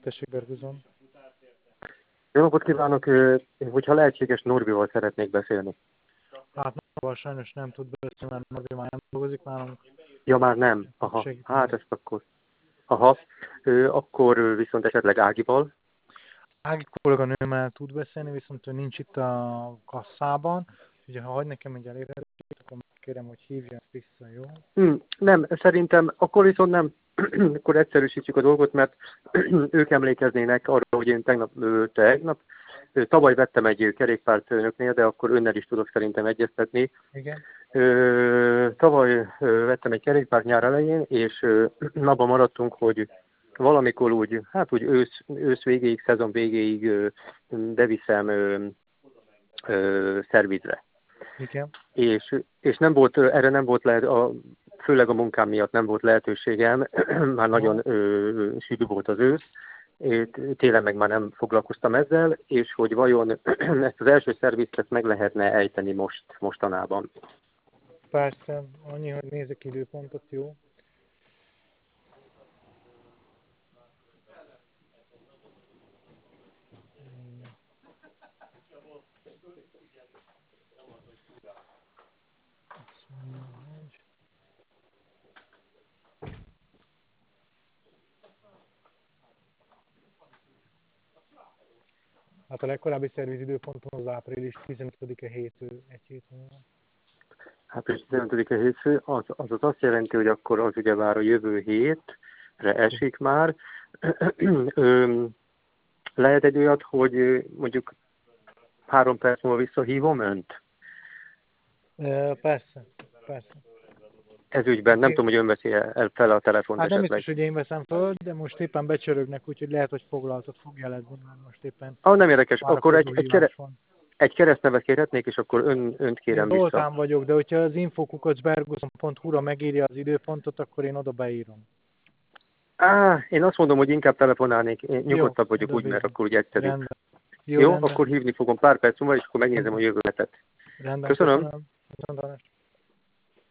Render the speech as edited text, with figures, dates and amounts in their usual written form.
Tessék, Berguzon. Jó napot kívánok, hogyha lehetséges, Norbival szeretnék beszélni. Hát Norbival sajnos nem tud beszélni, mert Norbi már nem dolgozik nálunk. Ja, már nem. Aha, hát ezt akkor. Aha, akkor viszont esetleg Ágival. Ági kolléganőmmel tud beszélni, viszont ő nincs itt a kasszában. Ugye, ha hagy nekem egy elérhetőséget, akkor kérem, hogy hívja vissza, jó? Nem, szerintem akkor viszont nem, akkor egyszerűsítjük a dolgot, mert ők emlékeznének arra, hogy én tavaly vettem egy kerékpárt önöknél, de akkor önnel is tudok szerintem egyeztetni. Igen. Tavaly vettem egy kerékpárt nyár elején, és abban maradtunk, hogy valamikor úgy ősz végéig, szezon végéig beviszem szervizre. Igen. És nem volt, erre nem volt lehet, főleg a munkám miatt nem volt lehetőségem, már nagyon sűrű volt az ősz, télen meg már nem foglalkoztam ezzel, és hogy vajon ezt az első szervizt meg lehetne ejteni mostanában. Persze, annyi, hogy nézek időpontot, jó? Hát a legkorábbi szervizidőponton az április 15-e hétfő, egy hét múlva. Április 15-e hétfő, az azt jelenti, hogy akkor az ugyebár a jövő hétre esik már. Lehet egy olyat, hogy mondjuk 3 perc múlva visszahívom önt? Persze. Ez ügyben, nem tudom, hogy ön veszi el fel a telefont hát nem esetleg. biztos, hogy én veszem föl, de most éppen becsörögnek, úgyhogy lehet, hogy foglaltat fog jelezni, mert most éppen... Nem érdekes, akkor egy keresztnevet kérhetnék, és akkor önt kérem én vissza. Zoltán vagyok, de hogyha az info@bergozon.hu-ra megírja az időpontot, akkor én oda beírom. Én azt mondom, hogy inkább telefonálnék, én nyugodtabb vagyok jó, úgy, mert akkor úgy egyszerű. Rendben. Jó, akkor hívni fogom pár perc múlva, és akkor megnézem a jövő hetet. Rendben, Köszönöm. Viszontlátásra.